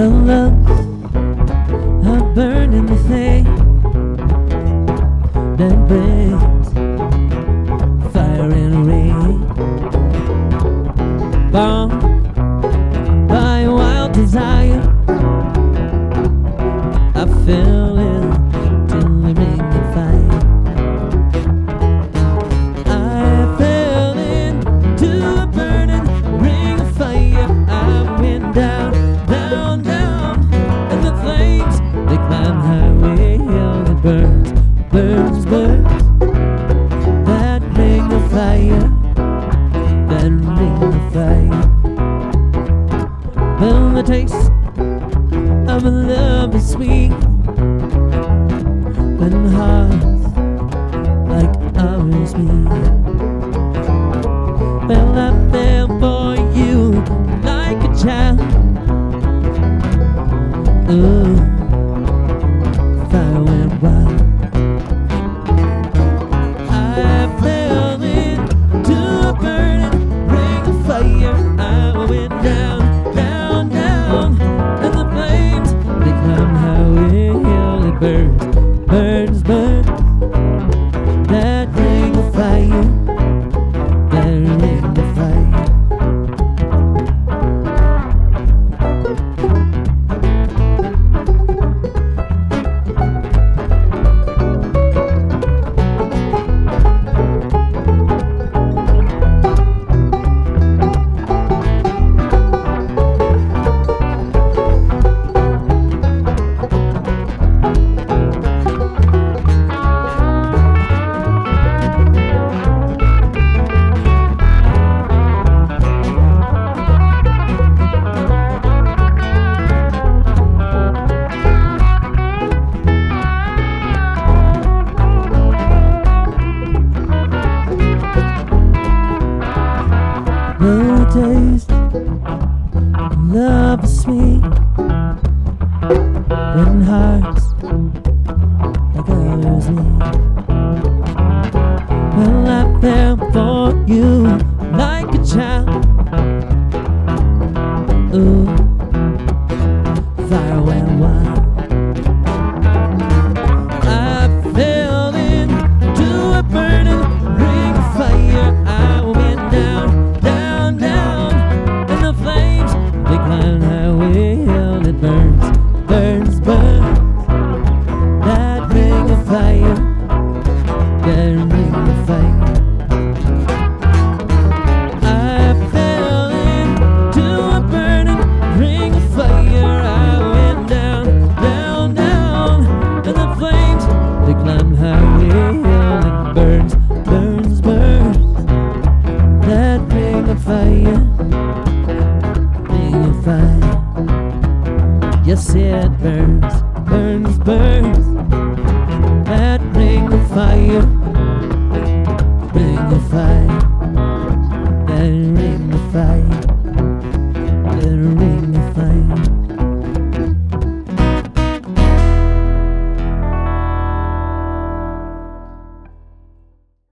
Well, love's a burning thing that brings fire and rain, bound by a wild desire. I fell into the ring of fire. I fell into a burning ring of fire. I went down, down, down, and the flames, they climb highway. Hell, it burns, burns, burns. That ring of fire, that ring of fire. Well, the taste of a love is sweet when hearts like ours meet. Well, I fell for you like a child. Ooh, fire went wild. I fell into a burning ring of fire. I went down, down, down, and the flames, they climb highway. Hell, it burns, burns, burns. That ring of fire, that ring of fire. No taste of love is sweet when hearts like ours meet. Well, I fell for you like a child. Ooh, fire went wild. I fell into a burning ring of fire. I went down, down, down, and the flames, they climb highway. Hell, it burns, burns, burns. That ring of fire, that ring of fire. I fell into a burning ring of fire. I went down, down, down, and the flames, they climb highway. Hell, it burns, burns, burns. That ring of fire, ring of fire. Yes, it burns, burns, burns. That ring of fire, ring of fire, that ring of fire.